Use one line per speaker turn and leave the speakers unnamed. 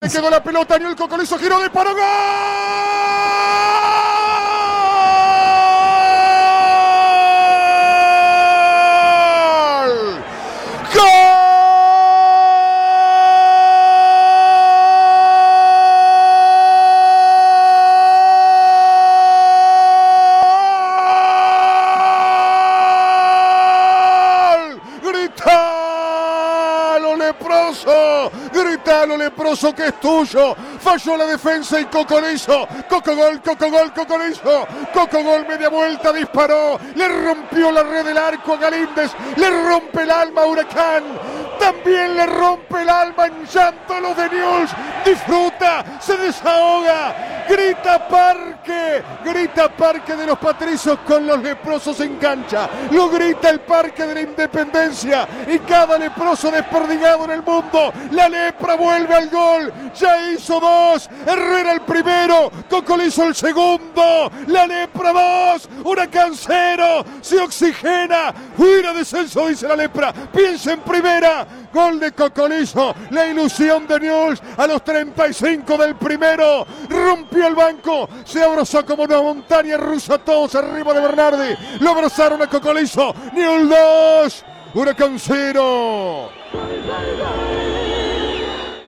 quedó la pelota, Newell's Cocolizo giró, disparó, ¡gol! Gritalo, leproso, que es tuyo. Falló la defensa y Cocolizo. Cocogol, Cocolizo. Cocogol, media vuelta, disparó. Le rompió la red del arco a Galíndez. Le rompe el alma a Huracán. También le rompe el alma en llanto a los de Newell's. Disfruta, se desahoga. Grita Parque de los Patricios con los leprosos en cancha. Lo grita el Parque de la Independencia y cada leproso desperdigado en el mundo. La lepra vuelve al gol. Ya hizo 2. Herrera el primero. Cocolizo el segundo. La lepra 2. Huracán 0. Se oxigena. Fuera descenso, dice la lepra. Piensa en primera. Gol de Cocolizo. La ilusión de Newell's a los 35 del primero. Rompió el banco. Se abrazó como una montaña rusa. Todos arriba de Bernardi. Lo abrazaron a Cocolizo. Newell's 2. Huracán 0.